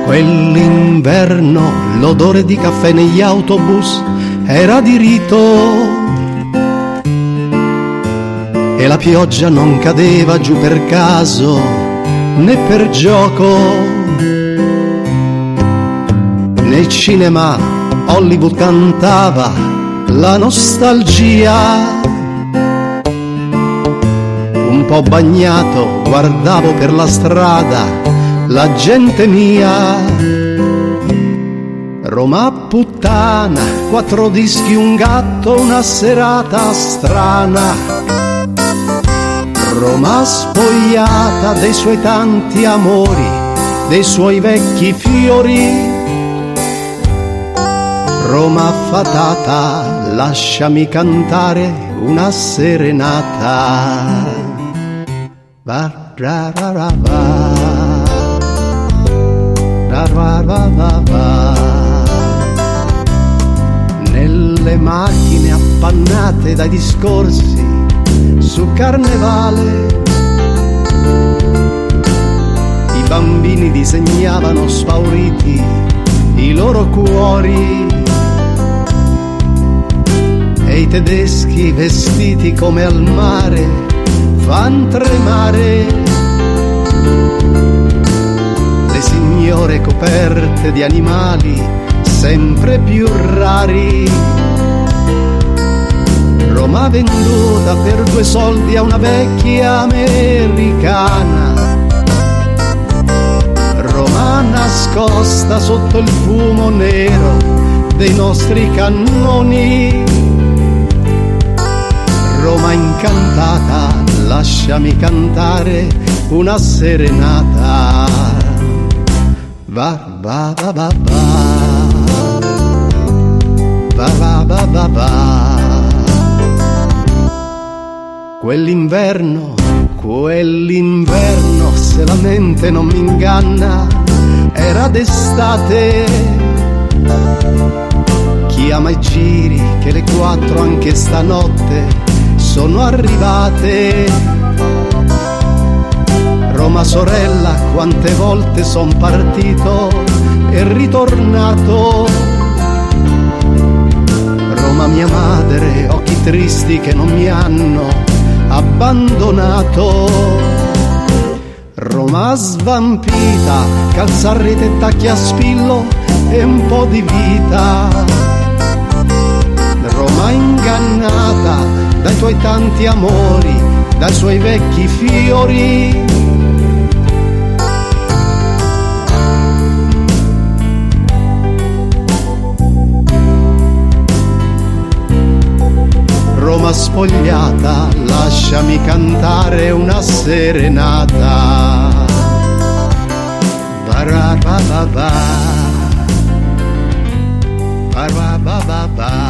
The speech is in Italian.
Quell'inverno l'odore di caffè negli autobus era di rito e la pioggia non cadeva giù per caso né per gioco. Nel cinema Hollywood cantava la nostalgia. Un po' bagnato guardavo per la strada la gente mia. Roma puttana, 4 dischi, un gatto, una serata strana. Roma spogliata dei suoi tanti amori, dei suoi vecchi fiori. Roma fatata, lasciami cantare una serenata. Va ra ra ra va. Nelle macchine appannate dai discorsi su carnevale, i bambini disegnavano spauriti i loro cuori e i tedeschi vestiti come al mare fan tremare le signore coperte di animali sempre più rari. Roma venduta per 2 soldi a una vecchia americana. Roma nascosta sotto il fumo nero dei nostri cannoni. Roma incantata, lasciami cantare una serenata. Va va va va va va va va va va. Quell'inverno, se la mente non mi inganna, era d'estate. Chi ama i giri che le 4 anche stanotte sono arrivate. Roma sorella, quante volte son partito e ritornato. Roma mia madre, occhi tristi che non mi hanno abbandonato. Roma svampita, calzarrete e tacchi a spillo e un po' di vita. Roma ingannata dai tuoi tanti amori, dai suoi vecchi fiori. Roma spogliata, lasciami cantare una serenata. Ba-ra-ba-ba-ba, ba-ra-ba-ba-ba.